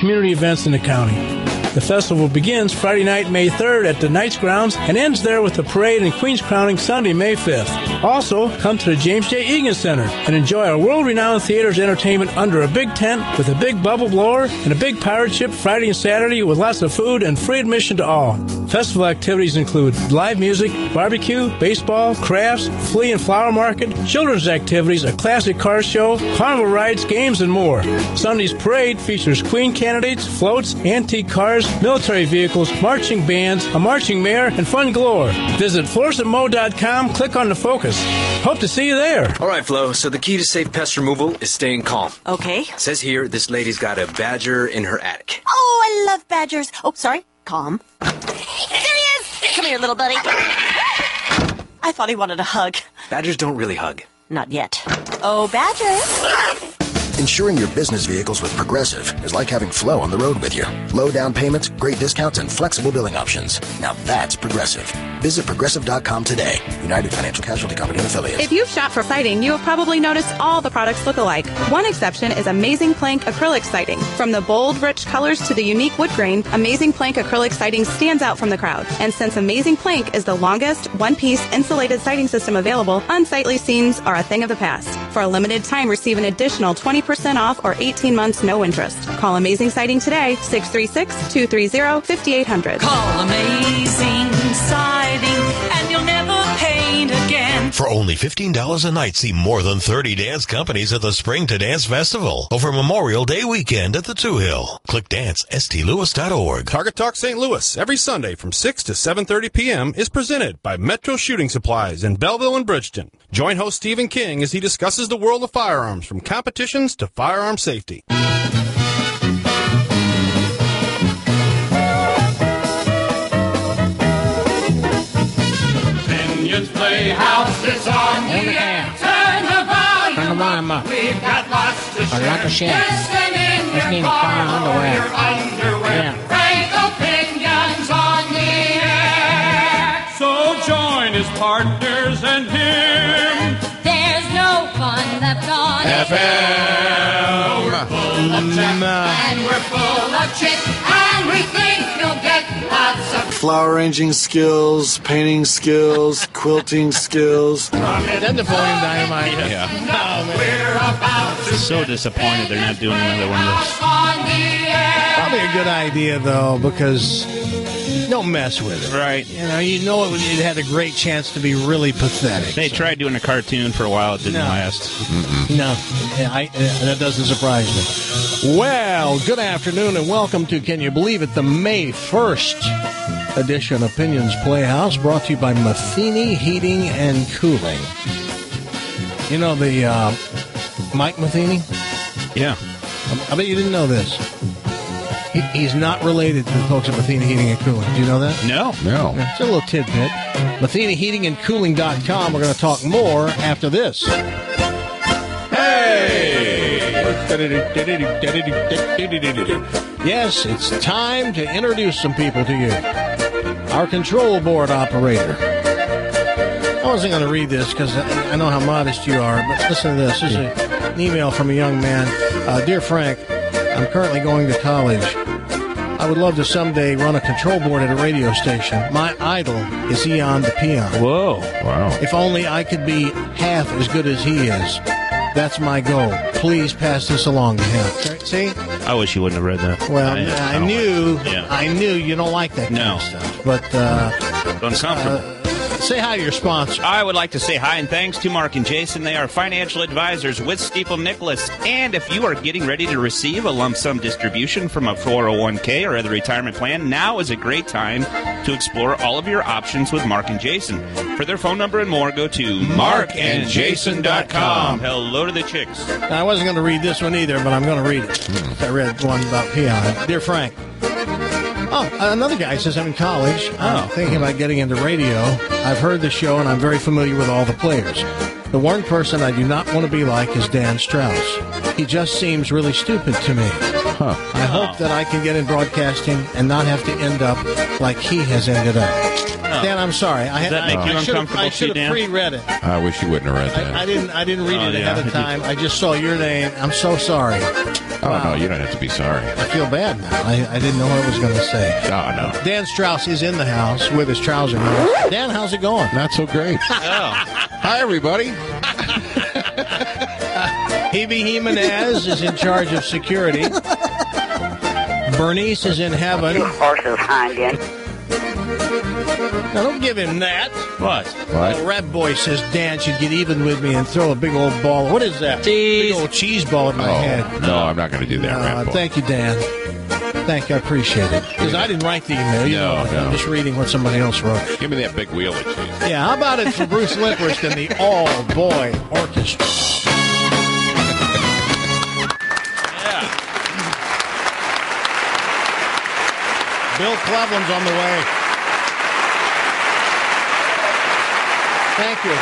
community events in the county. The festival begins Friday night, May 3rd at the Knights Grounds and ends there with the parade and Queen's Crowning Sunday, May 5th. Also, come to the James J. Egan Center and enjoy our world-renowned theater's entertainment under a big tent with a big bubble blower and a big pirate ship Friday and Saturday with lots of food and free admission to all. Festival activities include live music, barbecue, baseball, crafts, flea and flower market, children's activities, a classic car show, carnival rides, games, and more. Sunday's parade features Queen candidates, floats, antique cars, military vehicles, marching bands, a marching mayor, and fun galore. Visit floresatmo.com, click on the focus. Hope to see you there. All right, Flo, so the key to safe pest removal is staying calm. Okay. It says here this lady's got a badger in her attic. Oh, I love badgers. Oh, sorry. Calm. There he is. Come here, little buddy. I thought he wanted a hug. Badgers don't really hug. Not yet. Oh, badger. Insuring your business vehicles with Progressive is like having Flo on the road with you. Low down payments, great discounts, and flexible billing options. Now that's Progressive. Visit Progressive.com today. United Financial Casualty Company and Affiliates. If you've shopped for siding, you have probably noticed all the products look alike. One exception is Amazing Plank acrylic siding. From the bold, rich colors to the unique wood grain, Amazing Plank acrylic siding stands out from the crowd. And since Amazing Plank is the longest one-piece insulated siding system available, unsightly scenes are a thing of the past. For a limited time, receive an additional 20% off or 18 months no interest. Call Amazing Siding today, 636-230-5800. Call Amazing Siding and you'll never paint again. For only $15 a night, see more than 30 dance companies at the Spring to Dance Festival over Memorial Day weekend at the Two Hill. Click dance.stlewis.org. Target Talk St. Louis every Sunday from 6 to 7:30 p.m. is presented by Metro Shooting Supplies in Belleville and Bridgeton. Join host Stephen King as he discusses the world of firearms from competitions to firearm safety. Pinion's Playhouse is on the air. Turn the volume up. We've got lots to share. A lot of share. Listen in your car or your underwear. Yeah. Frank Opinions on the air. So join his partners and him. There's no fun left on FM. We're full of chat and we're full of chit, and we think you'll get lots of flower arranging skills, painting skills, quilting skills. Then the volume dynamite. Yeah. We're about to So disappointed they're not doing another one of those. on the air. Probably a good idea, though, because don't mess with it. Right. You know it had a great chance to be really pathetic. They tried doing a cartoon for a while. It didn't last. No, that doesn't surprise me. Well, good afternoon and welcome to, can you believe it, the May 1st edition of Opinions Playhouse, brought to you by Matheny Heating and Cooling. You know the Mike Matheny? Yeah. I bet you didn't know this. He's not related to the folks at Matheny Heating and Cooling. Do you know that? No. It's a little tidbit. MathenyHeatingandCooling.com. We're going to talk more after this. Yes, it's time to introduce some people to you. Our control board operator. I wasn't going to read this because I know how modest you are, but listen to this. This is an email from a young man. Dear Frank, I'm currently going to college. I would love to someday run a control board at a radio station. My idol is Eon the Peon. Whoa. Wow. If only I could be half as good as he is. That's my goal. Please pass this along to him. See? I wish you wouldn't have read that. Well, I knew you don't like that kind No. of stuff. But Uncomfortable. say hi to your sponsor. I would like to say hi and thanks to Mark and Jason. They are financial advisors with Stifel Nicholas. And if you are getting ready to receive a lump sum distribution from a 401k or other retirement plan, now is a great time to explore all of your options with Mark and Jason. For their phone number and more, go to markandjason.com. Hello to the chicks. I wasn't going to read this one either, but I'm going to read it. I read one about Peon. Dear Frank. Oh, another guy says I'm in college. I'm thinking about getting into radio. I've heard the show, and I'm very familiar with all the players. The one person I do not want to be like is Dan Strauss. He just seems really stupid to me. I hope that I can get in broadcasting and not have to end up like he has ended up. Dan, I'm sorry. Does that make you uncomfortable, I should have pre-read it. I wish you wouldn't have read that. I didn't read it ahead of time. I just saw your name. I'm so sorry. Oh, no, you don't have to be sorry. I feel bad now. I didn't know what I was going to say. Oh, no. Dan Strauss is in the house with his trouser on. Dan, how's it going? Not so great. Hi, everybody. Hebe Jimenez is in charge of security. Bernice is in heaven. Horses hanging. Now, don't give him that. What? Rat Boy says Dan should get even with me and throw a big old ball. What is that? Cheese. Big old cheese ball in my head. No, I'm not going to do that, Rat Boy. Thank you, Dan. Thank you. I appreciate it. Because I didn't write the email. You know, I'm just reading what somebody else wrote. Give me that big wheel of cheese. Yeah, how about it for Bruce Licorice and the all-boy orchestra? Bill Cleveland's on the way. Thank you.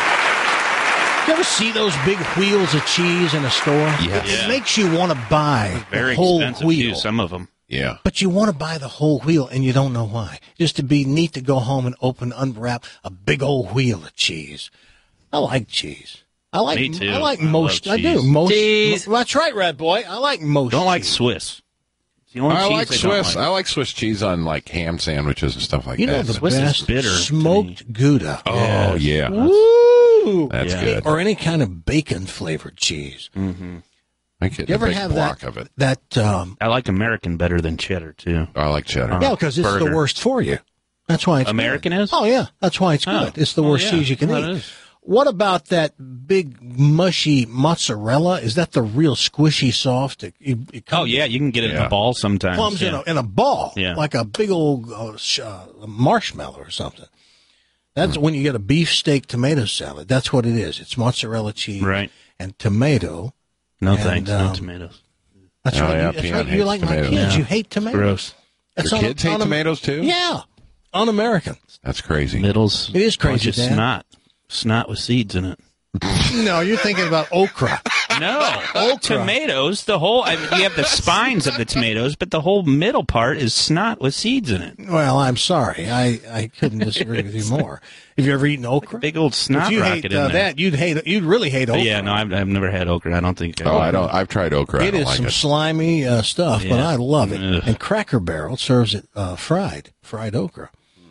You ever see those big wheels of cheese in a store? Yes. It makes you want to buy Very the whole expensive, wheel. too, some of them. Yeah. But you want to buy the whole wheel, and you don't know why. Just to be neat to go home and unwrap a big old wheel of cheese. I like cheese. Me too. I like most. love I do. cheese. Most. Cheese. That's right, Red Boy. I like most. Don't like cheese. Swiss. It's the only I cheese like don't Swiss. like. I like Swiss cheese on like ham sandwiches and stuff like You know that. the Swiss is best bitter to smoked Gouda. Oh, yeah. Woo! That's good. Or any kind of bacon flavored cheese. Mm-hmm. I get You a ever big have block that? of it. I like American better than cheddar, too. I like cheddar. Yeah, because it's the worst for you. That's why it's American good. is? Oh, yeah. That's why it's good. It's the worst cheese you can Well, it eat. is. What about that big, mushy mozzarella? Is that the real squishy, soft? It Oh, yeah, you can get it in a ball sometimes. comes yeah. in a ball, Yeah. like a big old marshmallow or something. That's when you get a beefsteak tomato salad. That's what it is. It's mozzarella cheese and tomato. No and, thanks, no tomatoes. That's Oh, right. yeah, That's Peanut right. You're hates like my tomatoes. kids. Yeah. You hate tomatoes. Gross. That's Your kids hate tomatoes, too? Yeah. Un-American. That's crazy. Middles. It is crazy, Just Dan. snot. Snot with seeds in it. No, you're thinking about okra. No, tomatoes. The whole. I mean, you have the spines of the tomatoes, but the whole middle part is snot with seeds in it. Well, I'm sorry. I couldn't disagree with you more. Have you ever eaten okra? Big old snot if you rocket hate in there. that, you'd really hate okra. Yeah, no, I've never had okra. I don't think. I don't. I've tried okra. It is some slimy stuff, but Yeah. I love it. Ugh. And Cracker Barrel serves it fried okra.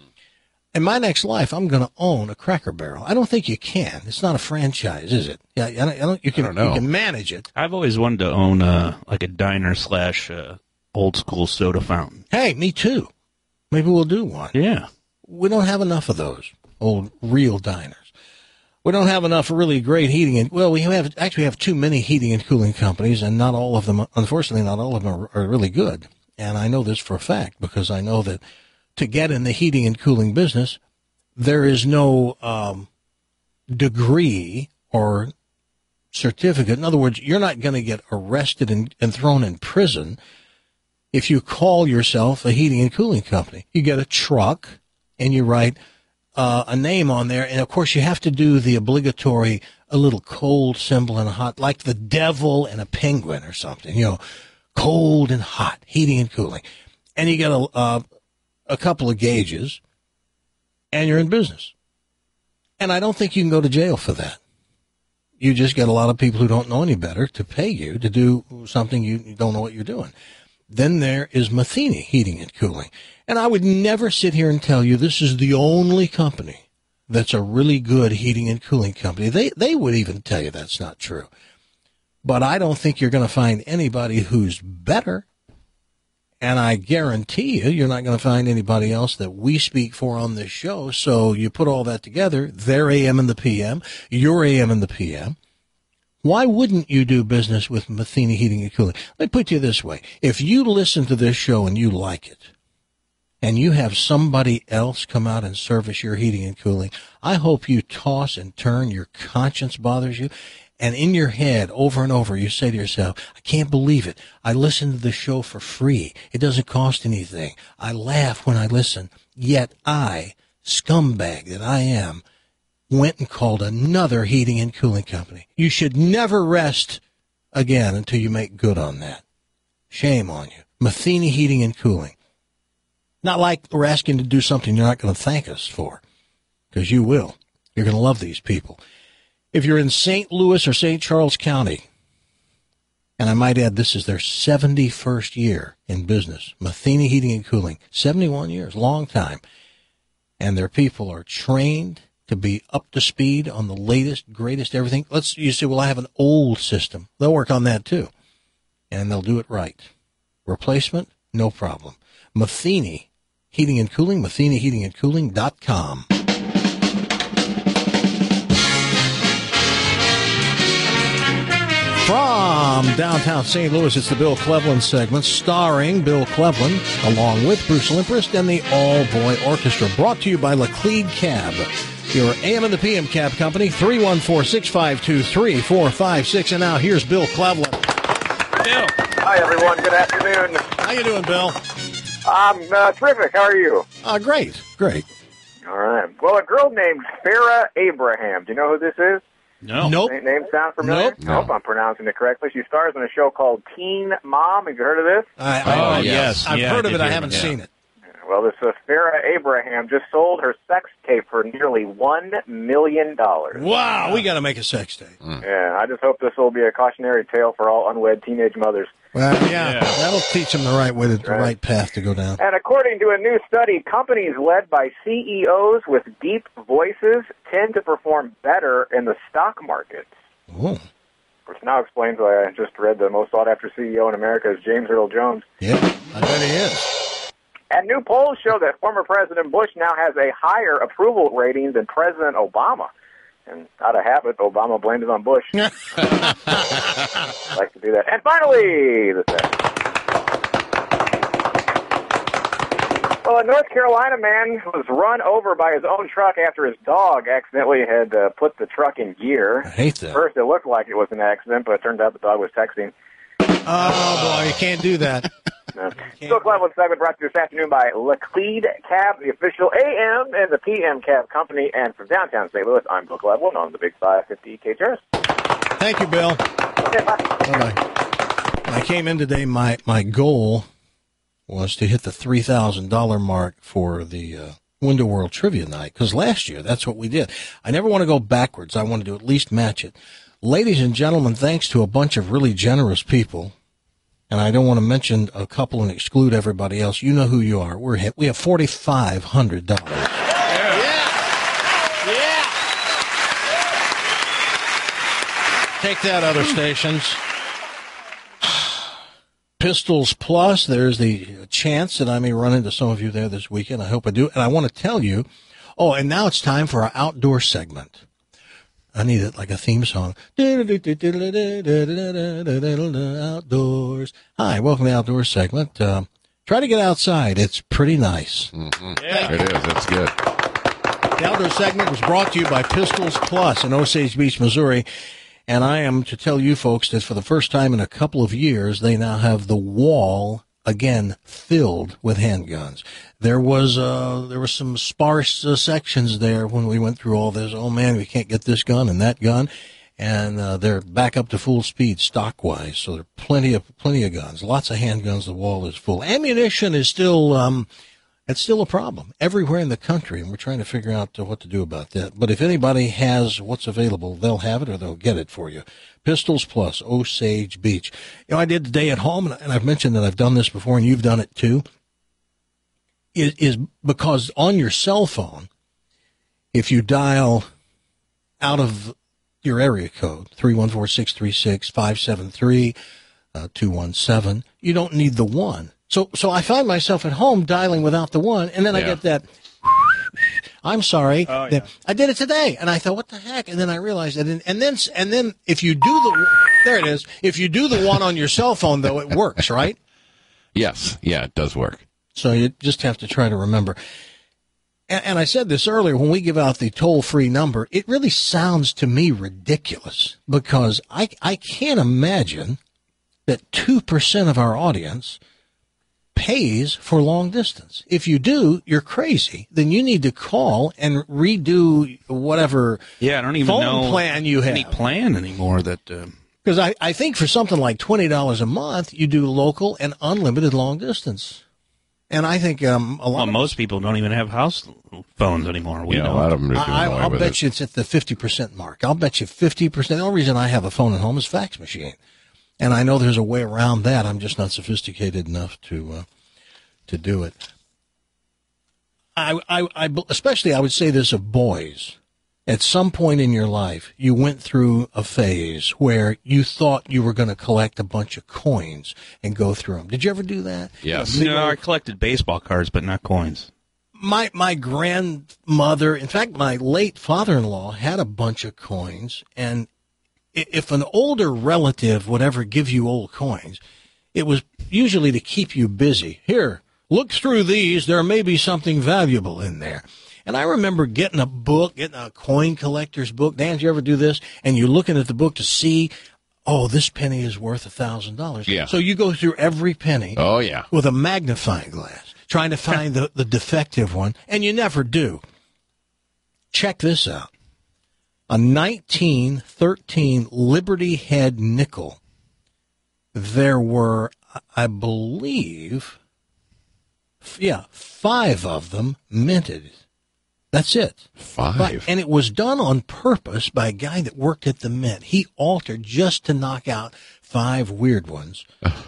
In my next life, I'm going to own a Cracker Barrel. I don't think you can. It's not a franchise, is it? Yeah, you can manage it. I've always wanted to own like a diner / old school soda fountain. Hey, me too. Maybe we'll do one. Yeah. We don't have enough of those old real diners. We don't have enough really great heating we have too many heating and cooling companies, and not all of them, unfortunately, not all of them are really good. And I know this for a fact because I know that to get in the heating and cooling business, there is no degree or certificate. In other words, you're not going to get arrested and thrown in prison if you call yourself a heating and cooling company. You get a truck and you write a name on there, and of course you have to do the obligatory a little cold symbol and a hot, like the devil and a penguin or something. Cold and hot, heating and cooling, and you get a couple of gauges, and you're in business. And I don't think you can go to jail for that. You just get a lot of people who don't know any better to pay you to do something you don't know what you're doing. Then there is Matheny Heating and Cooling. And I would never sit here and tell you this is the only company that's a really good heating and cooling company. They would even tell you that's not true. But I don't think you're going to find anybody who's better. And I guarantee you're not going to find anybody else that we speak for on this show. So you put all that together, their AM and the PM, your AM and the PM. Why wouldn't you do business with Matheny Heating and Cooling? Let me put it this way. If you listen to this show and you like it, and you have somebody else come out and service your heating and cooling, I hope you toss and turn, your conscience bothers you, and in your head, over and over, you say to yourself, I can't believe it. I listen to the show for free. It doesn't cost anything. I laugh when I listen. Yet I, scumbag that I am, went and called another heating and cooling company. You should never rest again until you make good on that. Shame on you. Matheny Heating and Cooling. Not like we're asking to do something you're not going to thank us for, because you will. You're going to love these people. If you're in St. Louis or St. Charles County And I might add, this is their 71st year in business. Matheny Heating and Cooling, 71 years, long time. And their people are trained to be up to speed on the latest, greatest everything. You say, well, I have an old system. They'll work on that too. And they'll do it right. Replacement, no problem. Matheny Heating and Cooling, MathenyHeatingandCooling.com. From downtown St. Louis, it's the Bill Cleveland segment, starring Bill Cleveland, along with Bruce Limprist and the All-Boy Orchestra, brought to you by Laclede Cab, your AM and the PM cab company, 314-652-3456. And now here's Bill Cleveland. Bill. Hi, everyone. Good afternoon. How you doing, Bill? I'm terrific. How are you? Great. All right. Well, a girl named Farrah Abraham. Do you know who this is? No. Nope. Name sound familiar? Nope. I hope I'm pronouncing it correctly. She stars in a show called Teen Mom. Have you heard of this? Yes. I've heard of it. I haven't seen it. Well, this Farrah Abraham just sold her sex tape for nearly $1 million. Wow, we got to make a sex tape. Yeah, I just hope this will be a cautionary tale for all unwed teenage mothers. Well, yeah. That'll teach them the right way, the right path to go down. And according to a new study, companies led by CEOs with deep voices tend to perform better in the stock market. Oh. Which now explains why I just read the most sought-after CEO in America is James Earl Jones. Yeah, I bet he is. And new polls show that former President Bush now has a higher approval rating than President Obama. And out of habit, Obama blamed it on Bush. Like to do that. And finally, well, a North Carolina man was run over by his own truck after his dog accidentally had put the truck in gear. I hate that. First, it looked like it was an accident, but it turned out the dog was texting. Oh, boy, you can't do that. Bill Cleveland segment brought to you this afternoon by Laclede Cab, the official AM and the PM cab company. And from downtown St. Louis, I'm Bill Cleveland on the Big 550 KTRS. Thank you, Bill. Okay, bye. Bye-bye. When I came in today, my goal was to hit the $3,000 mark for the Window World Trivia Night, because last year, that's what we did. I never want to go backwards. I wanted to at least match it. Ladies and gentlemen, thanks to a bunch of really generous people, and I don't want to mention a couple and exclude everybody else. You know who you are. We have $4,500. Yeah. Take that, other stations. Pistols Plus, there's the chance that I may run into some of you there this weekend. I hope I do. And I want to tell you, and now it's time for our outdoor segment. I need it like a theme song. Outdoors. Hi, welcome to the outdoors segment. Try to get outside. It's pretty nice. Mm-hmm. Yeah. It is. It's good. The outdoor segment was brought to you by Pistols Plus in Osage Beach, Missouri. And I am to tell you folks that for the first time in a couple of years, they now have the wall again filled with handguns. There was some sparse sections there when we went through all this. Oh man, we can't get this gun and that gun, and they're back up to full speed stock wise. So there are plenty of guns, lots of handguns. The wall is full. Ammunition is still it's still a problem everywhere in the country, and we're trying to figure out what to do about that. But if anybody has what's available, they'll have it or they'll get it for you. Pistols Plus, Osage Beach. I did today at home, and I've mentioned that I've done this before, and you've done it too. Is because on your cell phone, if you dial out of your area code, 314-636-573-217, you don't need the one. So I find myself at home dialing without the one, and then I get that, I'm sorry, I did it today, and I thought, what the heck? And then I realized that, and then if you do there it is. If you do the one on your cell phone, though, it works, right? Yes. Yeah, it does work. So you just have to try to remember. And I said this earlier, when we give out the toll-free number, it really sounds to me ridiculous because I can't imagine that 2% of our audience pays for long distance. If you do, you're crazy. Then you need to call and redo whatever I don't even phone know plan you have. Any plan anymore that... Because I think for something like $20 a month, you do local and unlimited long distance. And I think most people don't even have house phones anymore. A lot of them are doing I'll bet you it's at the 50% mark. I'll bet you 50%. The only reason I have a phone at home is fax machine. And I know there's a way around that. I'm just not sophisticated enough to do it. Especially I would say this of boys. At some point in your life, you went through a phase where you thought you were going to collect a bunch of coins and go through them. Did you ever do that? Yes. No, I collected baseball cards, but not coins. My grandmother, in fact, my late father-in-law had a bunch of coins, and if an older relative would ever give you old coins, it was usually to keep you busy. Here, look through these. There may be something valuable in there. And I remember getting a coin collector's book. Dan, did you ever do this? And you're looking at the book to see, oh, this penny is worth $1,000. Yeah. So you go through every penny. Oh, yeah. With a magnifying glass, trying to find the defective one, and you never do. Check this out. A 1913 Liberty Head nickel. There were, I believe, 5 of them minted. That's it. 5. And it was done on purpose by a guy that worked at the mint. He altered just to knock out 5 weird ones.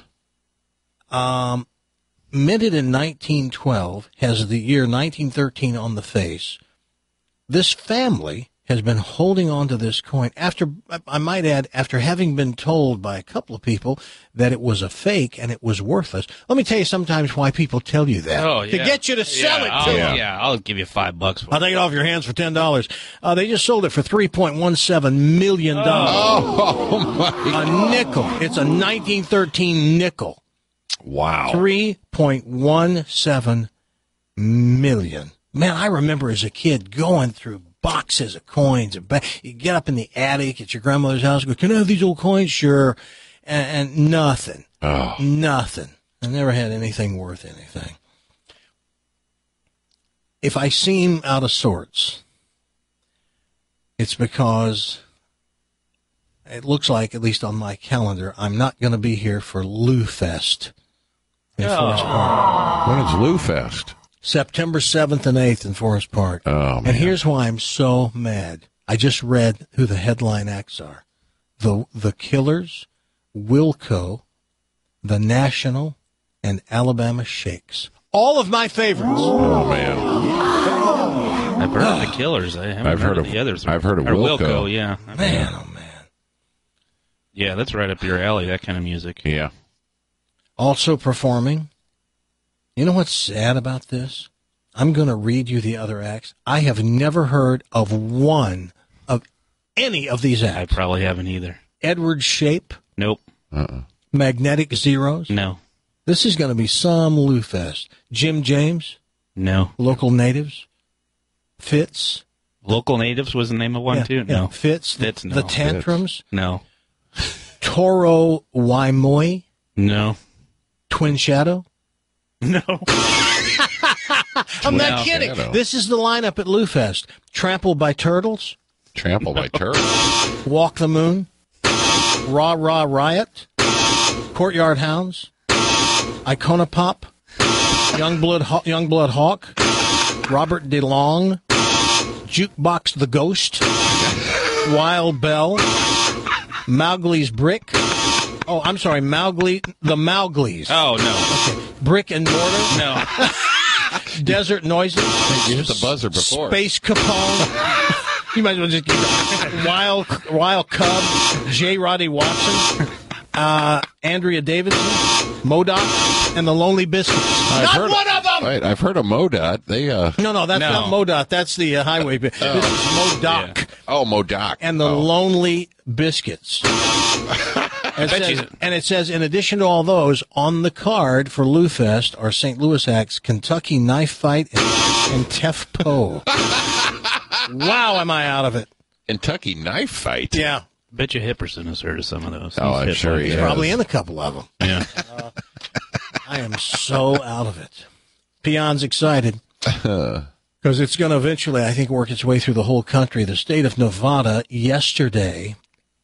Minted in 1912, has the year 1913 on the face. This family has been holding on to this coin after, I might add, after having been told by a couple of people that it was a fake and it was worthless. Let me tell you sometimes why people tell you that. Oh, to yeah. get you to sell it to them. Yeah, I'll give you $5 for it. I'll take it off your hands for $10. They just sold it for $3.17 million. Oh, my God. A nickel. It's a 1913 nickel. Wow. $3.17 million. Man, I remember as a kid going through boxes of coins. You get up in the attic at your grandmother's house and go, can I have these old coins? Sure. And nothing. Oh. Nothing. I never had anything worth anything. If I seem out of sorts, it's because it looks like, at least on my calendar, I'm not going to be here for Lou Fest in Forest Park. When is Lou Fest? September 7th and 8th in Forest Park. Oh, man. And here's why I'm so mad. I just read who the headline acts are. The Killers, Wilco, The National, and Alabama Shakes. All of my favorites. Oh, man. I've heard of the Killers. I haven't heard of the others. I've heard of Wilco. Yeah. Man, oh, man. Yeah, that's right up your alley, that kind of music. Yeah. Also performing. You know what's sad about this? I'm going to read you the other acts. I have never heard of one of any of these acts. I probably haven't either. Edward Shape. Nope. Magnetic Zeros. No. This is going to be some Lou Fest. Jim James. No. Local Natives. Fitz. Local Natives was the name of one, too? Yeah. No. Fitz. Fitz, no. The Tantrums. No. Toro Waimoi. No. Twin Shadow. No. I'm not kidding. Shadow. This is the lineup at Lou Fest. Trampled by Turtles. Trampled by Turtles. Walk the Moon. Rah Rah Riot. Courtyard Hounds. Icona Pop. Youngblood Hawk. Robert DeLong. Jukebox the Ghost. Wild Bell. Mowgli's Brick. Oh, I'm sorry, the Mowgli's. Oh, no. Okay. Brick and Mortar. No. Desert Noises. You hit the buzzer before. Space Capone. You might as well just get Wild Cub. J. Roddy Watson. Andrea Davidson. MoDOT. And the Lonely Biscuits. Not one of them! Right, I've heard of MoDOT. They, No, that's not MoDOT. That's the highway. This is MoDOT. Yeah. Oh, MoDOT. And the Lonely Biscuits. And it says, in addition to all those, on the card for Lou Fest are St. Louis acts Kentucky Knife Fight and Tef Po. Wow, am I out of it. Kentucky Knife Fight? Yeah. Bet you Hipperson has heard of some of those. Oh, I'm sure he He's has. probably in a couple of them. Yeah. I am so out of it. Peon's excited. Because it's going to eventually, I think, work its way through the whole country. The state of Nevada yesterday,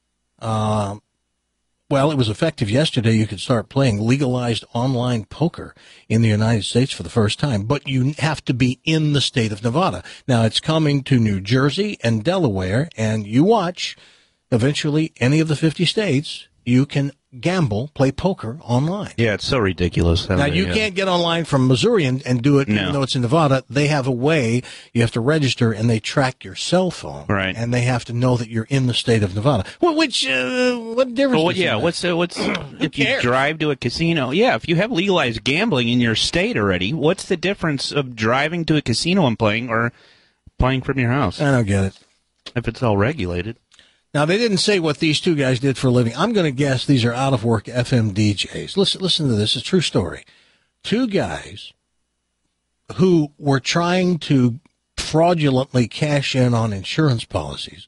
it was effective yesterday. You could start playing legalized online poker in the United States for the first time, but you have to be in the state of Nevada. Now, it's coming to New Jersey and Delaware, and you watch. Eventually, any of the 50 states, you can gamble, play poker online. Yeah, it's so ridiculous. Now, you can't get online from Missouri and do it, even though it's in Nevada. They have a way. You have to register, and they track your cell phone. Right. And they have to know that you're in the state of Nevada. Well, what difference does it make? What's if you drive to a casino? Yeah, if you have legalized gambling in your state already, what's the difference of driving to a casino and playing or playing from your house? I don't get it. If it's all regulated. Now, they didn't say what these two guys did for a living. I'm going to guess these are out-of-work FM DJs. Listen to this. It's a true story. Two guys who were trying to fraudulently cash in on insurance policies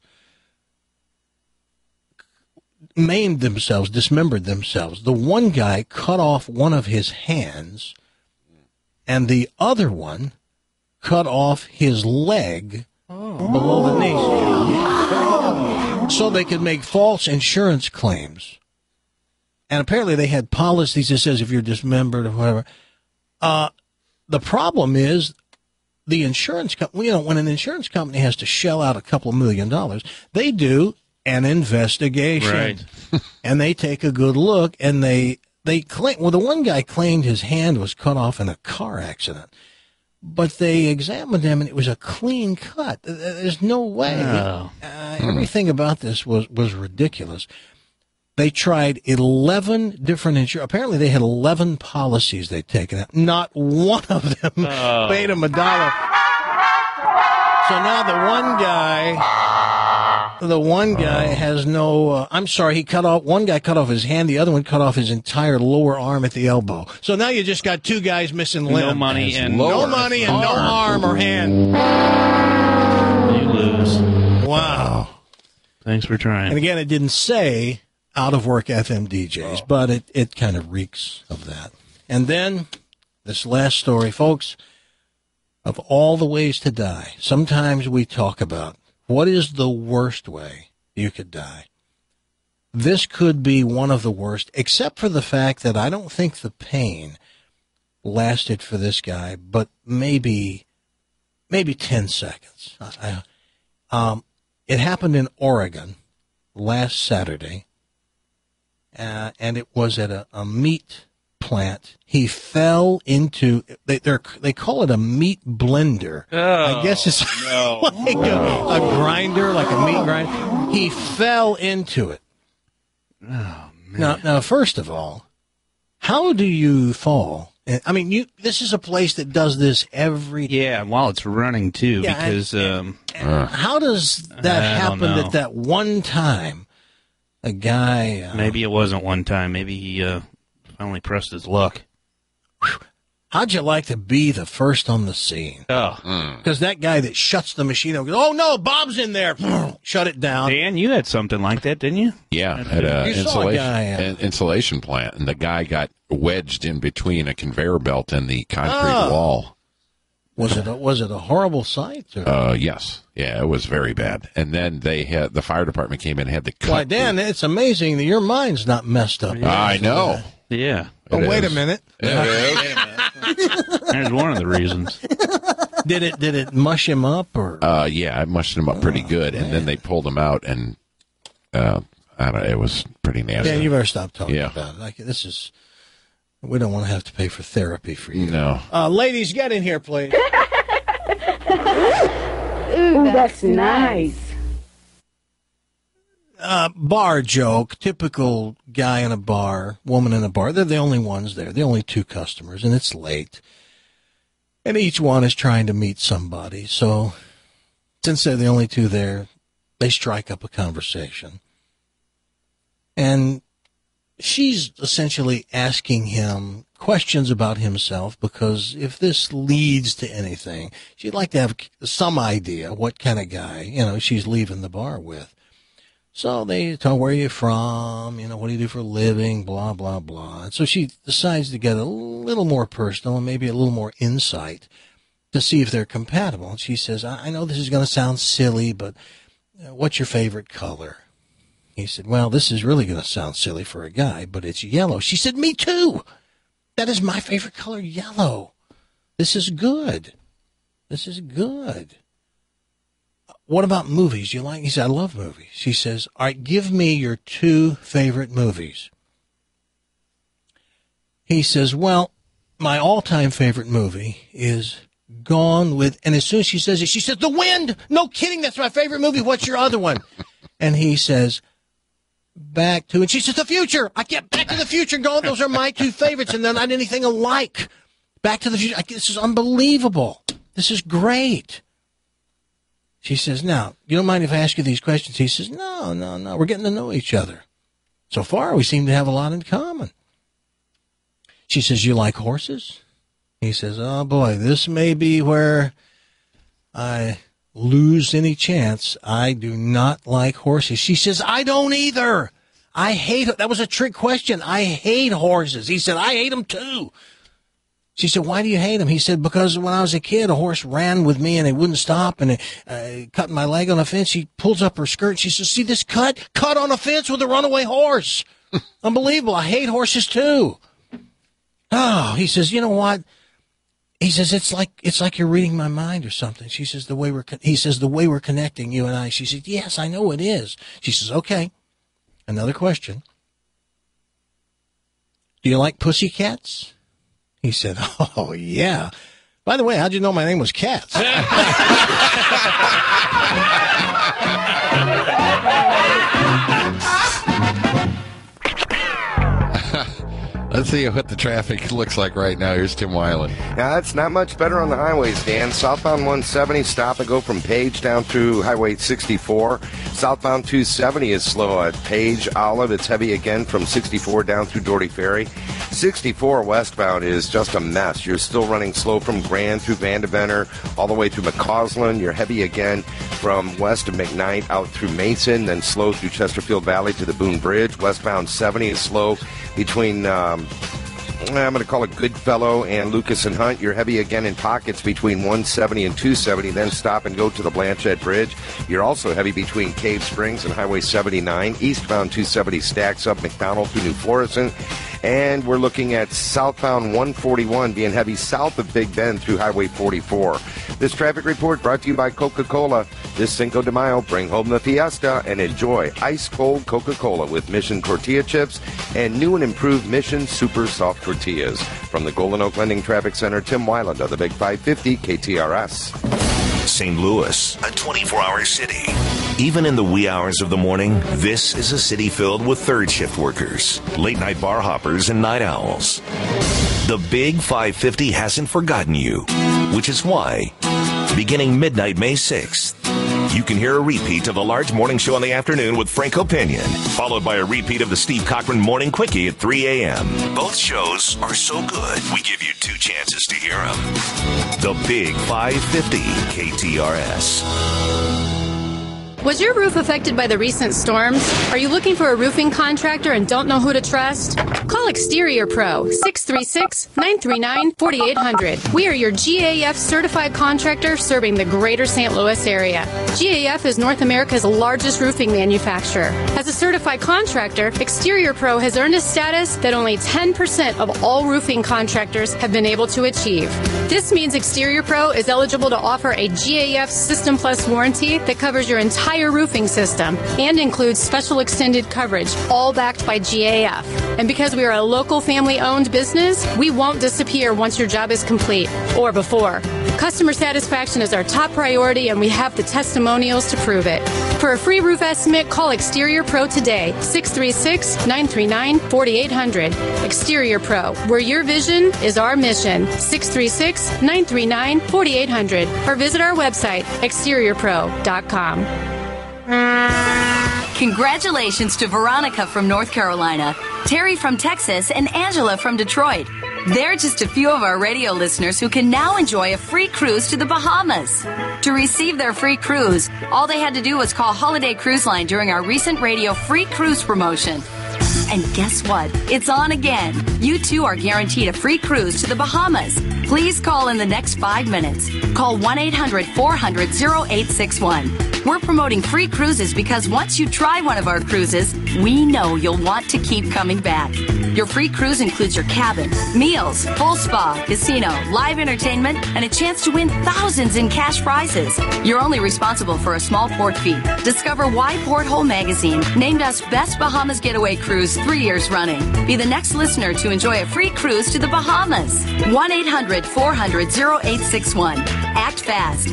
maimed themselves, dismembered themselves. The one guy cut off one of his hands, and the other one cut off his leg below the knee. So they could make false insurance claims. And apparently they had policies that says if you're dismembered or whatever. The problem is the insurance company, when an insurance company has to shell out a couple $1 million, they do an investigation. Right. And they take a good look, and they claim, well, the one guy claimed his hand was cut off in a car accident. But they examined him, and it was a clean cut. There's no way. Everything about this was ridiculous. They tried 11 different insurance. Apparently, they had 11 policies they'd taken out. Not one of them paid them $1. So now the one guy has no. I'm sorry, one guy cut off his hand, the other one cut off his entire lower arm at the elbow. So now you just got two guys missing limbs. No money and no arm or hand. You lose. Wow. Thanks for trying. And again, it didn't say out-of-work FM DJs, but it kind of reeks of that. And then this last story, folks, of all the ways to die, sometimes we talk about what is the worst way you could die. This could be one of the worst, except for the fact that I don't think the pain lasted for this guy, but maybe 10 seconds. It happened in Oregon last Saturday, and it was at a meat plant. He fell into, they call it a meat blender. I guess it's like a grinder, like a meat grinder. He fell into it. Oh, man. Now, first of all, how do you fall? I mean, this is a place that does this every day. Yeah, while it's running, too, because... how does that happen at that one time? A guy... maybe it wasn't one time. Maybe he finally pressed his luck. How'd you like to be the first on the scene? Because that guy that shuts the machine goes, oh, no, Bob's in there. Shut it down. Dan, you had something like that, didn't you? Yeah, at an insulation plant, and the guy got wedged in between a conveyor belt and the concrete wall. Was it a horrible sight? Or? Yes. Yeah, it was very bad. And then the fire department came in and had to cut. Why, Dan, it's amazing that your mind's not messed up. Yeah. I know. Yeah. Oh, wait a minute. There's one of the reasons. Did it mush him up or? Yeah, it mushed him up pretty good, and then they pulled him out, and I don't know, it was pretty nasty. Dan, you better stop talking about it. Like, this is. We don't want to have to pay for therapy for you. No. Ladies, get in here, please. Ooh, that's nice. Bar joke. Typical guy in a bar, woman in a bar. They're the only ones there. The only two customers, and it's late. And each one is trying to meet somebody. So, since they're the only two there, they strike up a conversation. And she's essentially asking him questions about himself, because if this leads to anything, she'd like to have some idea what kind of guy, she's leaving the bar with. So they tell, where are you from? What do you do for a living? Blah, blah, blah. And so she decides to get a little more personal and maybe a little more insight to see if they're compatible. And she says, I know this is going to sound silly, but what's your favorite color? He said, well, this is really going to sound silly for a guy, but it's yellow. She said, me too. That is my favorite color, yellow. This is good. This is good. what about movies? You like? He said, I love movies. He says, all right, give me your 2 favorite movies. He says, well, my all-time favorite movie is Gone with, and as soon as she says it, she says, The Wind. No kidding. That's my favorite movie. What's your other one? And he says, Back to, and she says, The Future. I get Back to the Future, Gone. Those are my 2 favorites, and they're not anything alike. Back to the Future. This is unbelievable. This is great. She says, now, you don't mind if I ask you these questions? He says, no. We're getting to know each other. So far, we seem to have a lot in common. She says, you like horses? He says, oh, boy, this may be where I lose any chance. I do not like horses. She says, I don't either. I hate, that was a trick question. I hate horses. He said, I hate them too. She said, why do you hate him? He said, because when I was a kid, a horse ran with me and it wouldn't stop and it cut my leg on a fence. She pulls up her skirt. She says, see this cut on a fence with a runaway horse. Unbelievable. I hate horses too. Oh, he says, you know what? He says, it's like you're reading my mind or something. She says, the way we're connecting, you and I. She said, yes, I know it is. She says, okay. Another question. Do you like pussycats? He said, oh, yeah. By the way, how'd you know my name was Katz? Let's see what the traffic looks like right now. Here's Tim Weiland. Now, it's not much better on the highways, Dan. Southbound 170, stop and go from Page down through Highway 64. Southbound 270 is slow at Page, Olive. It's heavy again from 64 down through Doherty Ferry. 64 westbound is just a mess. You're still running slow from Grand through Vandeventer all the way through McCausland. You're heavy again from west of McKnight out through Mason, then slow through Chesterfield Valley to the Boone Bridge. Westbound 70 is slow between I'm going to call it Goodfellow and Lucas and Hunt. You're heavy again in pockets between 170 and 270, then stop and go to the Blanchette Bridge. You're also heavy between Cave Springs and Highway 79. Eastbound 270 stacks up McDonald through New Florissant. And we're looking at southbound 141 being heavy south of Big Bend through Highway 44. This traffic report brought to you by Coca-Cola. This Cinco de Mayo, bring home the fiesta and enjoy ice-cold Coca-Cola with Mission tortilla chips and new and improved Mission Super Soft Tortillas. From the Golden Oak Lending Traffic Center, Tim Weiland of the Big 550 KTRS. St. Louis, a 24-hour city. Even in the wee hours of the morning, this is a city filled with third-shift workers, late-night bar hoppers, and night owls. The Big 550 hasn't forgotten you, which is why, beginning midnight May 6th, you can hear a repeat of the large morning show in the afternoon with Franco Pinion, followed by a repeat of the Steve Cochran Morning Quickie at 3 a.m. Both shows are so good, we give you 2 chances to hear them. The Big 550 KTRS. Was your roof affected by the recent storms? Are you looking for a roofing contractor and don't know who to trust? Call Exterior Pro, 636-939-4800. We are your GAF certified contractor serving the greater St. Louis area. GAF is North America's largest roofing manufacturer. As a certified contractor, Exterior Pro has earned a status that only 10% of all roofing contractors have been able to achieve. This means Exterior Pro is eligible to offer a GAF System Plus warranty that covers your entire roofing system and includes special extended coverage, all backed by GAF. And because we are a local family-owned business, we won't disappear once your job is complete or before. Customer satisfaction is our top priority, and we have the testimonials to prove it. For a free roof estimate, call Exterior Pro today, 636-939-4800. Exterior Pro, where your vision is our mission, 636-939-4800. Or visit our website, exteriorpro.com. Congratulations to Veronica from North Carolina, Terry from Texas, and Angela from Detroit. They're just a few of our radio listeners who can now enjoy a free cruise to the Bahamas. To receive their free cruise, all they had to do was call Holiday Cruise Line during our recent radio free cruise promotion. And guess what? It's on again. You too are guaranteed a free cruise to the Bahamas. Please call in the next 5 minutes. Call 1-800-400-0861. We're promoting free cruises because once you try one of our cruises, we know you'll want to keep coming back. Your free cruise includes your cabin, meals, full spa, casino, live entertainment, and a chance to win thousands in cash prizes. You're only responsible for a small port fee. Discover why Porthole Magazine named us Best Bahamas Getaway Cruise 3 years running. Be the next listener to enjoy a free cruise to the Bahamas. 1-800-400-0861. Act fast.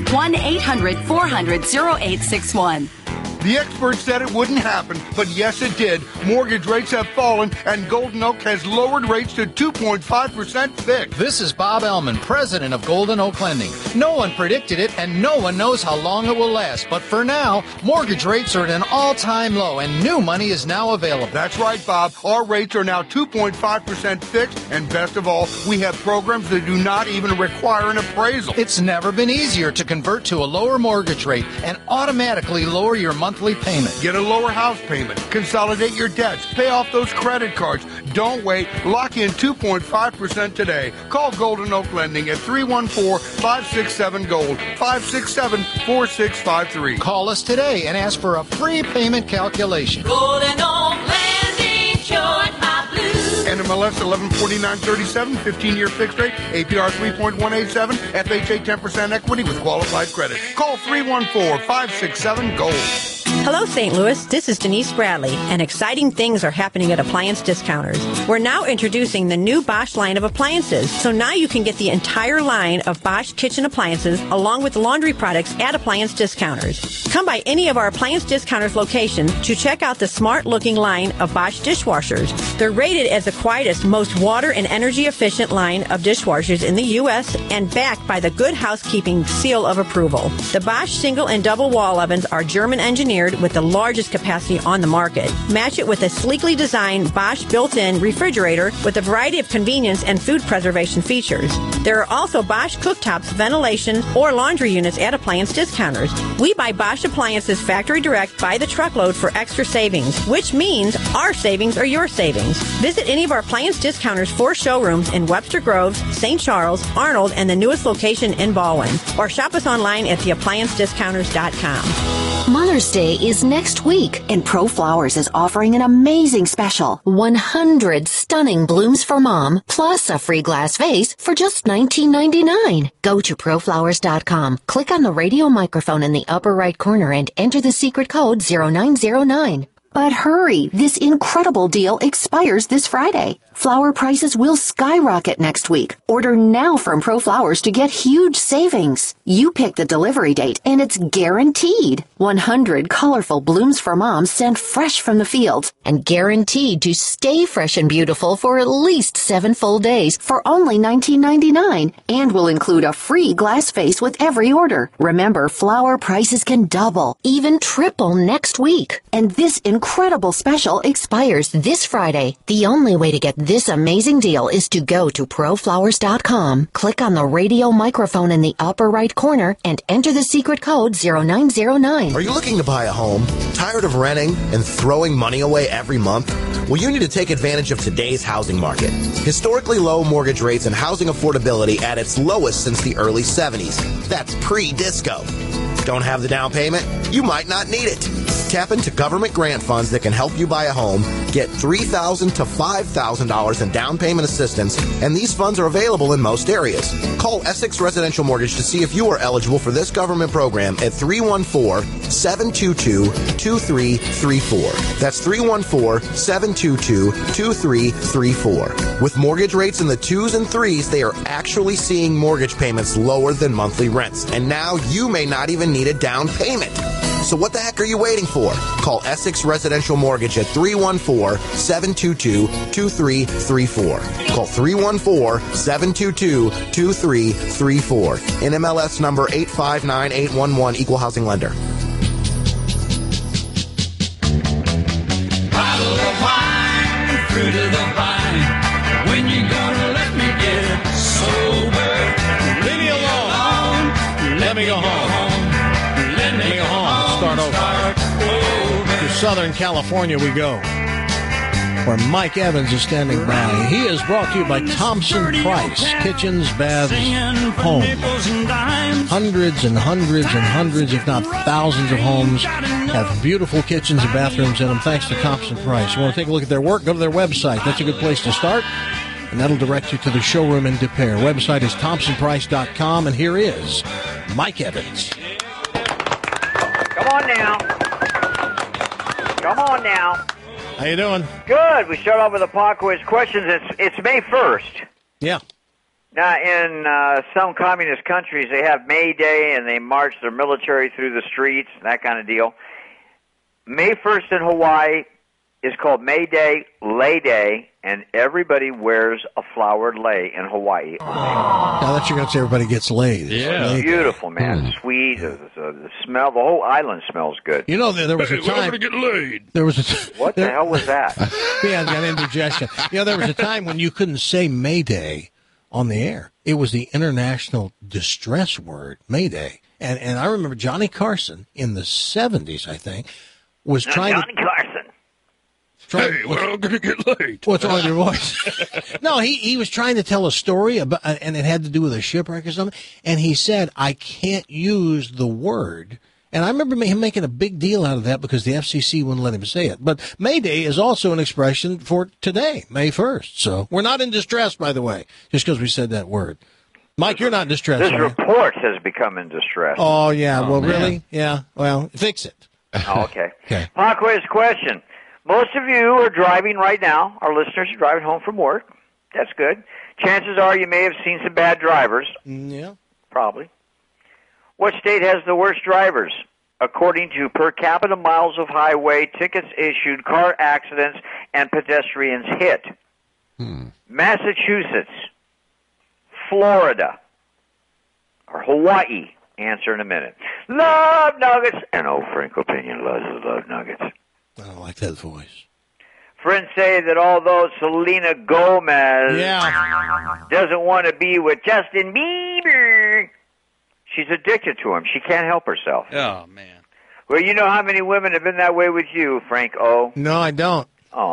1-800-400-0861. The experts said it wouldn't happen, but yes, it did. Mortgage rates have fallen, and Golden Oak has lowered rates to 2.5% fixed. This is Bob Ellman, president of Golden Oak Lending. No one predicted it, and no one knows how long it will last. But for now, mortgage rates are at an all-time low, and new money is now available. That's right, Bob. Our rates are now 2.5% fixed, and best of all, we have programs that do not even require an appraisal. It's never been easier to convert to a lower mortgage rate and automatically lower your monthly payment. Get a lower house payment. Consolidate your debts. Pay off those credit cards. Don't wait. Lock in 2.5% today. Call Golden Oak Lending at 314-567-GOLD, 567-4653. Call us today and ask for a free payment calculation. Golden Oak Lending, cured my blues. NMLS 114937, 15-year fixed rate, APR 3.187, FHA 10% equity with qualified credit. Call 314-567-GOLD. Hello, St. Louis. This is Denise Bradley, and exciting things are happening at Appliance Discounters. We're now introducing the new Bosch line of appliances, so now you can get the entire line of Bosch kitchen appliances along with laundry products at Appliance Discounters. Come by any of our Appliance Discounters locations to check out the smart-looking line of Bosch dishwashers. They're rated as the quietest, most water and energy-efficient line of dishwashers in the U.S. and backed by the Good Housekeeping seal of approval. The Bosch single and double wall ovens are German-engineered with the largest capacity on the market. Match it with a sleekly designed Bosch built-in refrigerator with a variety of convenience and food preservation features. There are also Bosch cooktops, ventilation, or laundry units at Appliance Discounters. We buy Bosch appliances factory direct by the truckload for extra savings, which means our savings are your savings. Visit any of our Appliance Discounters 4 showrooms in Webster Groves, St. Charles, Arnold, and the newest location in Baldwin, or shop us online at theappliancediscounters.com. Mother's Day is next week, and Pro Flowers is offering an amazing special. 100 stunning blooms for mom, plus a free glass vase for just $19.99. Go to proflowers.com, click on the radio microphone in the upper right corner, and enter the secret code 0909. But hurry, this incredible deal expires this Friday. Flower prices will skyrocket next week. Order now from Pro Flowers to get huge savings. You pick the delivery date, and it's guaranteed. 100 colorful blooms for moms sent fresh from the fields and guaranteed to stay fresh and beautiful for at least 7 full days for only $19.99, and will include a free glass vase with every order. Remember, flower prices can double, even triple next week. And this incredible special expires this Friday. The only way to get this amazing deal is to go to proflowers.com, click on the radio microphone in the upper right corner, and enter the secret code 0909. Are you looking to buy a home? Tired of renting and throwing money away every month? Well, you need to take advantage of today's housing market. Historically low mortgage rates and housing affordability at its lowest since the early 70s. That's pre-disco. Don't have the down payment? You might not need it. Tap into government grant funds that can help you buy a home, get $3,000 to $5,000 in down payment assistance, and these funds are available in most areas. Call Essex Residential Mortgage to see if you are eligible for this government program at 314-722-2334. That's 314-722-2334. With mortgage rates in the 2s and 3s, they are actually seeing mortgage payments lower than monthly rents. And now you may not even need a down payment. So what the heck are you waiting for? Call Essex Residential Mortgage at 314-722-2334. Call 314-722-2334. NMLS number 859811, Equal Housing Lender. Bottle of wine, fruit of the vine. When you gonna let me get sober? Leave me alone. Let me go home. Let me go home. Start over. To Southern California we go. where Mike Evans is standing by. He is brought to you by Thompson Price, kitchens, baths, homes. Hundreds and hundreds and hundreds, if not thousands of homes have beautiful kitchens and bathrooms in them thanks to Thompson Price. You want to take a look at their work? Go to their website. That's a good place to start. And that'll direct you to the showroom in De Pere. Website is thompsonprice.com, and here is Mike Evans. Come on now. Come on now. How you doing? Good. We start off with the pop quiz questions. It's May 1st. Yeah. Now, in some communist countries, they have May Day, and they march their military through the streets, that kind of deal. May 1st in Hawaii is called May Day, Lei Day, and everybody wears a flowered lei in Hawaii. Now that you're going to say everybody gets laid. Yeah. Beautiful, man. Sweet. The smell, the whole island smells good. You know, there was a time... We're going to get laid. There was What the hell was that? Yeah, got indigestion. You know, there was a time when you couldn't say May Day on the air. It was the international distress word, May Day. And I remember Johnny Carson in the 70s, I think, was trying Johnny Carson. Hey, we're all going to get laid. What's wrong with your voice? No, he was trying to tell a story about, and it had to do with a shipwreck or something. And he said, I can't use the word. And I remember him making a big deal out of that because the FCC wouldn't let him say it. But May Day is also an expression for today, May 1st. So we're not in distress, by the way, just because we said that word. Mike, you're not in distress. This report has become in distress. Oh, yeah. Well, man. Really? Yeah. Well, fix it. Oh, okay. Pop quiz question. Most of you are driving right now. Our listeners are driving home from work. That's good. Chances are you may have seen some bad drivers. Yeah. Probably. What state has the worst drivers? According to per capita miles of highway, tickets issued, car accidents, and pedestrians hit. Massachusetts, Florida, or Hawaii. Answer in a minute. Love Nuggets. And Frank Opinion loves the Love Nuggets. I don't like that voice. Friends say that although Selena Gomez doesn't want to be with Justin Bieber, she's addicted to him. She can't help herself. Oh, man. Well, you know how many women have been that way with you, Frank O? No, I don't. Oh.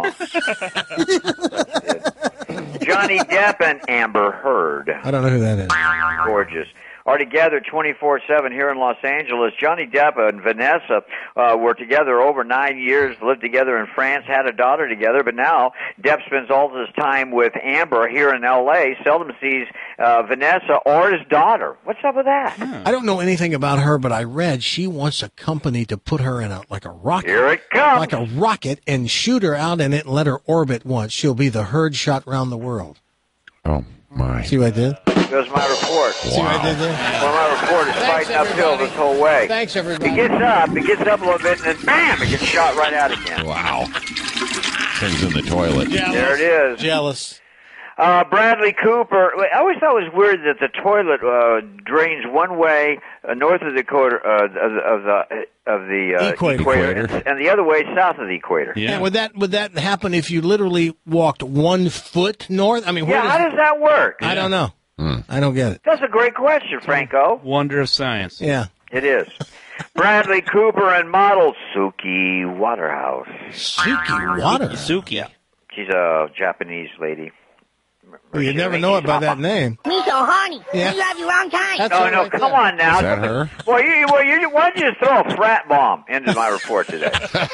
Johnny Depp and Amber Heard. I don't know who that is. Gorgeous. Are together 24/7 here in Los Angeles. Johnny Depp and Vanessa were together over 9 years, lived together in France, had a daughter together, but now Depp spends all his time with Amber here in L.A., seldom sees Vanessa or his daughter. What's up with that? I don't know anything about her, but I read she wants a company to put her in a rocket. Here it comes. Like a rocket and shoot her out in it and let her orbit once. She'll be the Heard shot round the world. Oh, my. See what I did? Goes my report. See what I did there? Well, my report is fighting uphill this whole way. Thanks, everybody. It gets up a little bit, and then bam, it gets shot right out again. Wow. Things in the toilet. There it is. Jealous. Bradley Cooper. I always thought it was weird that the toilet drains one way north of the equator, of the equator, and the other way south of the equator. Yeah. Would that happen if you literally walked 1 foot north? I mean, how does that work? I don't know. I don't get it. That's a great question, Franco. Wonder of science. Yeah. It is. Bradley Cooper and model Suki Waterhouse. Suki Waterhouse? Suki. She's a Japanese lady. Well, you never know it by that name. Me so horny. Yeah. You have your wrong time. No, come on now. Is that her? Well, why don't you just throw a frat bomb into my report today?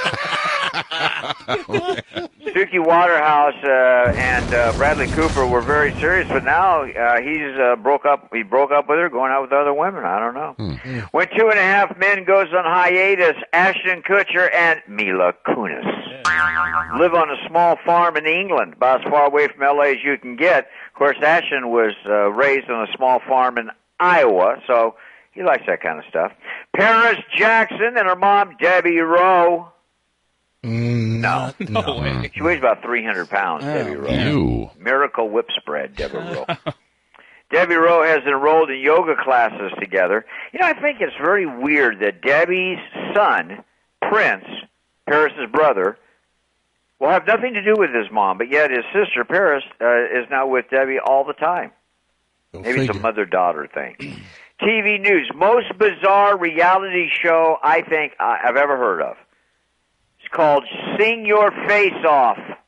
Suki Waterhouse and Bradley Cooper were very serious, but now he broke up with her, going out with other women. I don't know. When 2.5 Men goes on hiatus, Ashton Kutcher and Mila Kunis live on a small farm in England, about as far away from L.A. as you can get. Of course, Ashton was raised on a small farm in Iowa, so he likes that kind of stuff. Paris Jackson and her mom, Debbie Rowe. No way. She weighs about 300 pounds, Debbie Rowe. Ew. Miracle whip spread, Debbie Rowe. Debbie Rowe has enrolled in yoga classes together. You know, I think it's very weird that Debbie's son, Prince, Paris's brother, will have nothing to do with his mom, but yet his sister, Paris, is now with Debbie all the time. Maybe it's a mother-daughter thing. TV news, most bizarre reality show I think I've ever heard of. It's called Sing Your Face Off.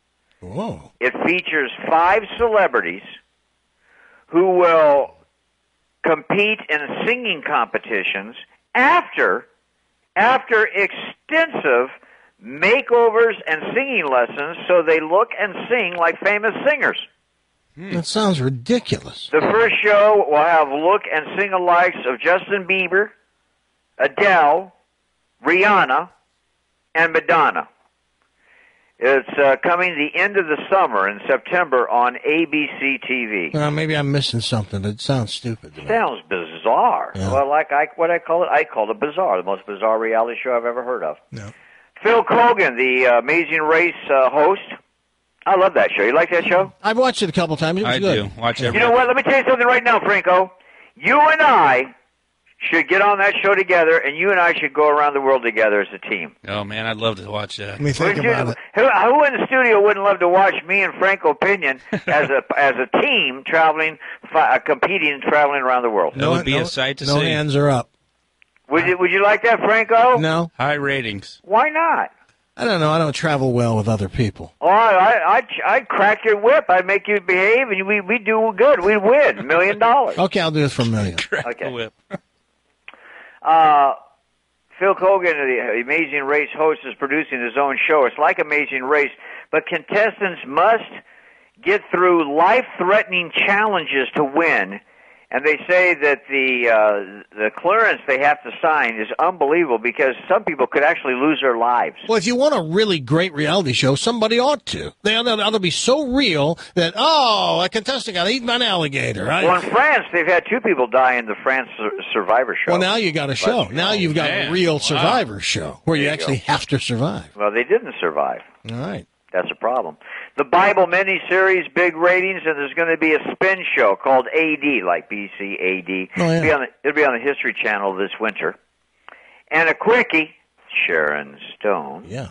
Whoa. It features 5 celebrities who will compete in singing competitions after extensive makeovers and singing lessons so they look and sing like famous singers. That sounds ridiculous. The first show will have look and sing alikes of Justin Bieber, Adele, Rihanna, and Madonna. It's coming the end of the summer in September on ABC TV. Well, maybe I'm missing something. It sounds stupid to me. Sounds bizarre. Yeah. Well, what I call it? I call it bizarre, the most bizarre reality show I've ever heard of. No. Phil Kogan, the Amazing Race host. I love that show. You like that show? I've watched it a couple times. It was good. do. Watch every. You know what? Let me tell you something right now, Franco. You and I should get on that show together, and you and I should go around the world together as a team. Oh, man, I'd love to watch that. Let me think about it. Who in the studio wouldn't love to watch me and Franco Pinion as a team traveling around the world? That would be a sight to see. No hands are up. Would you like that, Franco? No. High ratings. Why not? I don't know. I don't travel well with other people. Oh, I'd crack your whip. I'd make you behave, and we do good. We win $1 million. Okay, I'll do it for $1 million. Crack the whip. Phil Kogan, the Amazing Race host, is producing his own show. It's like Amazing Race, but contestants must get through life-threatening challenges to win. And they say that the clearance they have to sign is unbelievable because some people could actually lose their lives. Well, if you want a really great reality show, somebody ought to. They ought to be so real that, a contestant got eaten by an alligator. Well, in France, they've had 2 people die in the France Survivor show. Well, now you got a show. Now you've got a real Survivor show where you actually have to survive. Well, they didn't survive. All right. That's a problem. The Bible miniseries, big ratings, and there's going to be a spin show called AD, like BCAD. Oh, yeah. It'll be on the History Channel this winter. And a quickie, Sharon Stone. Yeah.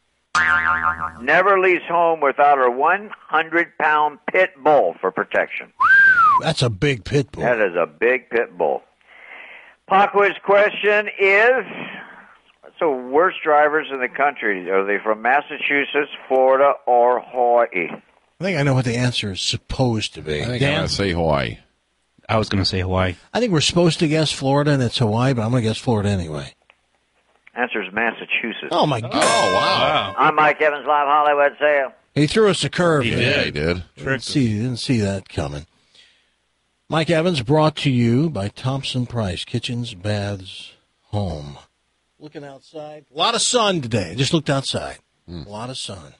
Never leaves home without her 100-pound pit bull for protection. That's a big pit bull. That is a big pit bull. Pop quiz question is... the worst drivers in the country? Are they from Massachusetts, Florida, or Hawaii? I think I know what the answer is supposed to be. I think I'm going to say Hawaii. I was going to say Hawaii. I think we're supposed to guess Florida, and it's Hawaii, but I'm going to guess Florida anyway. Answer is Massachusetts. Oh, my God. Oh, wow. I'm Mike Evans, live Hollywood sale. He threw us a curve. He did. Didn't see that coming. Mike Evans brought to you by Thompson Price, Kitchens, Baths, Home. Looking outside. A lot of sun today. Just looked outside. A lot of sun.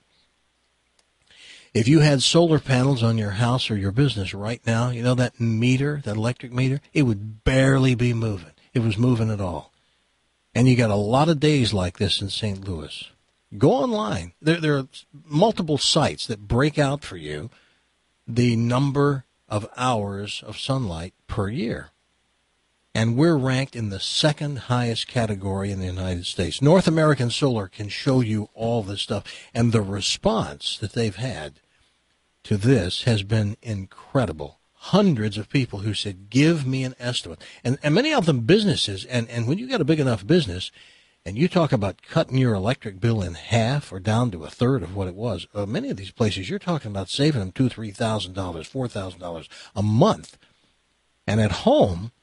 If you had solar panels on your house or your business right now, you know that meter, that electric meter, it would barely be moving. It was moving at all. And you got a lot of days like this in St. Louis. Go online. There are multiple sites that break out for you the number of hours of sunlight per year. And we're ranked in the second highest category in the United States. North American Solar can show you all this stuff. And the response that they've had to this has been incredible. Hundreds of people who said, give me an estimate. And many of them businesses. And when you got a big enough business and you talk about cutting your electric bill in half or down to a third of what it was, many of these places, you're talking about saving them $2,000, $3,000, $4,000 a month. And at home,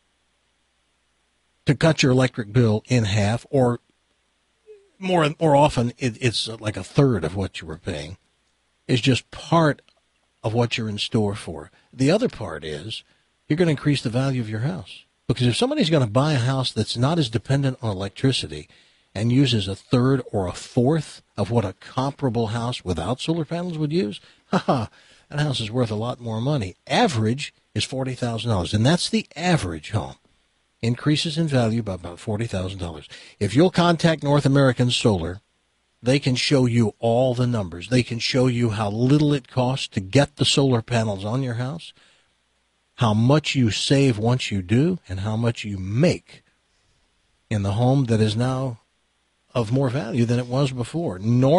to cut your electric bill in half, or more often, it's like a third of what you were paying, is just part of what you're in store for. The other part is you're going to increase the value of your house. Because if somebody's going to buy a house that's not as dependent on electricity and uses a third or a fourth of what a comparable house without solar panels would use, that house is worth a lot more money. Average is $40,000, and that's the average home. Increases in value by about $40,000. If you'll contact North American Solar, they can show you all the numbers. They can show you how little it costs to get the solar panels on your house, how much you save once you do, and how much you make in the home that is now of more value than it was before.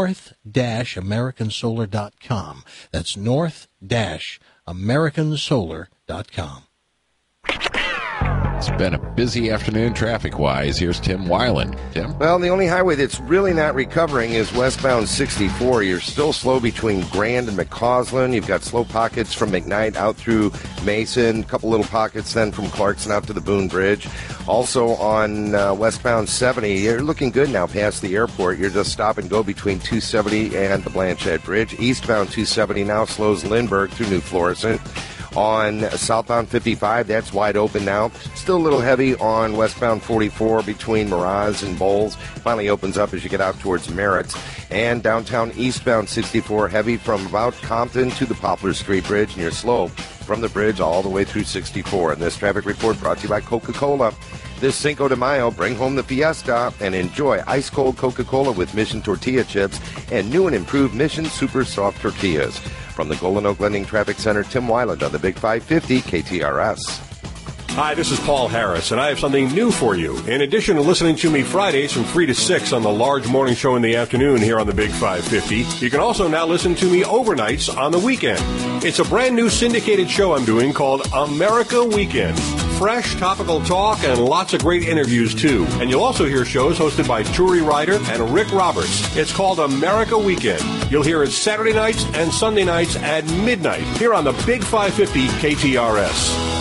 North-Americansolar.com. That's North-Americansolar.com. It's been a busy afternoon traffic-wise. Here's Tim Weiland. Tim? Well, the only highway that's really not recovering is westbound 64. You're still slow between Grand and McCausland. You've got slow pockets from McKnight out through Mason. A couple little pockets then from Clarkson out to the Boone Bridge. Also on westbound 70, you're looking good now past the airport. You're just stop and go between 270 and the Blanchette Bridge. Eastbound 270 now slows Lindbergh through New Florissant. On southbound 55, that's wide open now. Still a little heavy on westbound 44 between Miraz and Bowles. Finally opens up as you get out towards Merritt. And downtown eastbound 64, heavy from about Compton to the Poplar Street Bridge. And you're slow from the bridge all the way through 64. And this traffic report brought to you by Coca-Cola. This Cinco de Mayo, bring home the fiesta and enjoy ice-cold Coca-Cola with Mission Tortilla Chips and new and improved Mission Super Soft Tortillas. From the Golden Oak Lending Traffic Center, Tim Weiland on the Big 550 KTRS. Hi, this is Paul Harris, and I have something new for you. In addition to listening to me Fridays from 3 to 6 on the large morning show in the afternoon here on the Big 550, you can also now listen to me overnights on the weekend. It's a brand new syndicated show I'm doing called America Weekend. Fresh, topical talk, and lots of great interviews, too. And you'll also hear shows hosted by Turi Ryder and Rick Roberts. It's called America Weekend. You'll hear it Saturday nights and Sunday nights at midnight here on the Big 550 KTRS.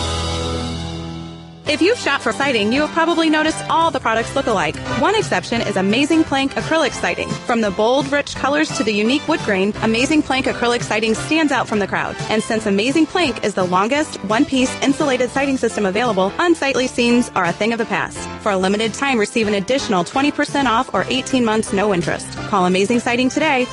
If you've shopped for siding, you have probably noticed all the products look alike. One exception is Amazing Plank acrylic siding. From the bold, rich colors to the unique wood grain, Amazing Plank acrylic siding stands out from the crowd. And since Amazing Plank is the longest one-piece insulated siding system available, unsightly seams are a thing of the past. For a limited time, receive an additional 20% off or 18 months no interest. Call Amazing Siding today,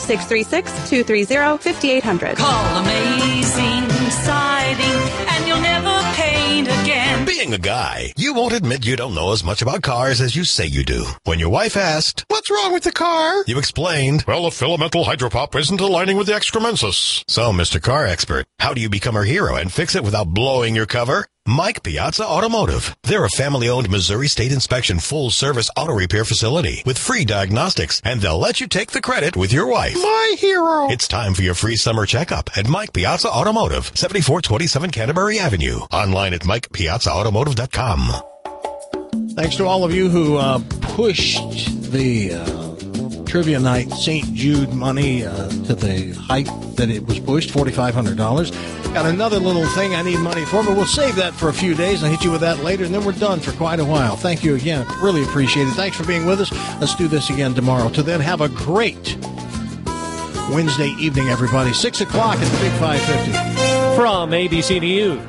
636-230-5800. Call Amazing Siding and you'll never paint again. Being a guy, you won't admit you don't know as much about cars as you say you do. When your wife asked, "What's wrong with the car?" you explained, "Well, the filamental hydropop isn't aligning with the excremensus." So, Mr. Car Expert, how do you become her hero and fix it without blowing your cover? Mike Piazza Automotive. They're a family-owned Missouri State Inspection full-service auto repair facility with free diagnostics, and they'll let you take the credit with your wife. My hero. It's time for your free summer checkup at Mike Piazza Automotive, 7427 Canterbury Avenue. Online at MikePiazzaAutomotive.com. Thanks to all of you who pushed the trivia night St. Jude money to the height that it was pushed, $4,500. Got another little thing I need money for, but we'll save that for a few days. I'll hit you with that later, and then we're done for quite a while. Thank you again. Really appreciate it. Thanks for being with us. Let's do this again tomorrow. Till then, have a great Wednesday evening, everybody. 6 o'clock at the Big 550. From ABC News.